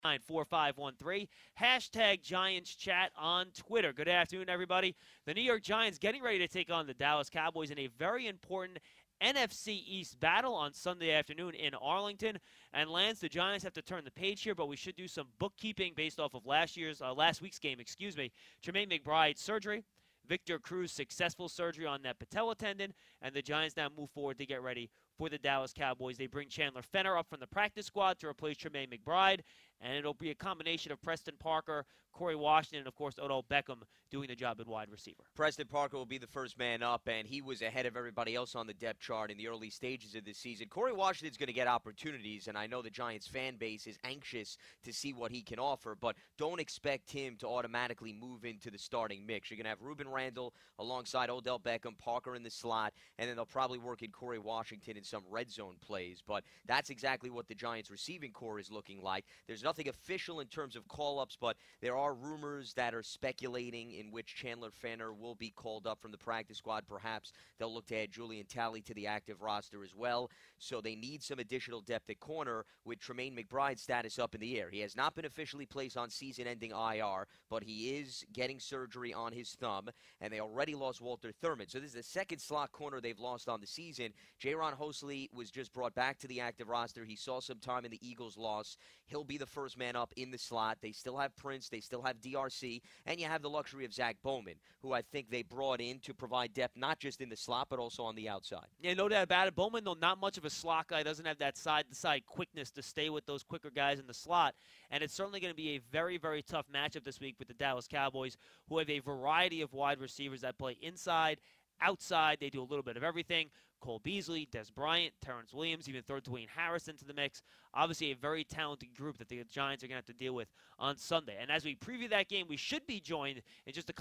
4513. Hashtag Giants Chat on Twitter. Good afternoon, everybody. The New York Giants getting ready to take on the Dallas Cowboys in a very important NFC East battle on Sunday afternoon in Arlington. And Lance, the Giants have to turn the page here, but we should do some bookkeeping based off of last week's game. Tremaine McBride surgery. Victor Cruz successful surgery on that patella tendon, and the Giants now move forward to get ready for the Dallas Cowboys. They bring Chandler Fenner up from the practice squad to replace Tremaine McBride, and it'll be a combination of Preston Parker, Corey Washington, and, of course, Odell Beckham doing the job at wide receiver. Preston Parker will be the first man up, and he was ahead of everybody else on the depth chart in the early stages of this season. Corey Washington's going to get opportunities, and I know the Giants fan base is anxious to see what he can offer, but don't expect him to automatically move into the starting mix. You're going to have Ruben Randall alongside Odell Beckham, Parker in the slot, and then they'll probably work in Corey Washington in some red zone plays, but that's exactly what the Giants receiving core is looking like. There's nothing official in terms of call-ups, but there are rumors that are speculating in which Chandler Fenner will be called up from the practice squad. Perhaps they'll look to add Julian Talley to the active roster as well, so they need some additional depth at corner with Tremaine McBride's status up in the air. He has not been officially placed on season-ending IR, but he is getting surgery on his thumb, and they already lost Walter Thurman. So this is the second slot corner they've lost on the season. Jaron Hosley was just brought back to the active roster. He saw some time in the Eagles' loss. He'll be the first man up in the slot. They still have Prince. They still have DRC. And you have the luxury of Zach Bowman, who I think they brought in to provide depth not just in the slot but also on the outside. Yeah, no doubt about it. Bowman, though, not much of a slot guy, doesn't have that side-to-side quickness to stay with those quicker guys in the slot. And it's certainly going to be a very, very tough matchup this week with the Dallas Cowboys, who have a variety of wide receivers that play inside, outside. They do a little bit of everything. Cole Beasley, Des Bryant, Terrence Williams, even throw Dwayne Harris into the mix. Obviously a very talented group that the Giants are going to have to deal with on Sunday. And as we preview that game, we should be joined in just a couple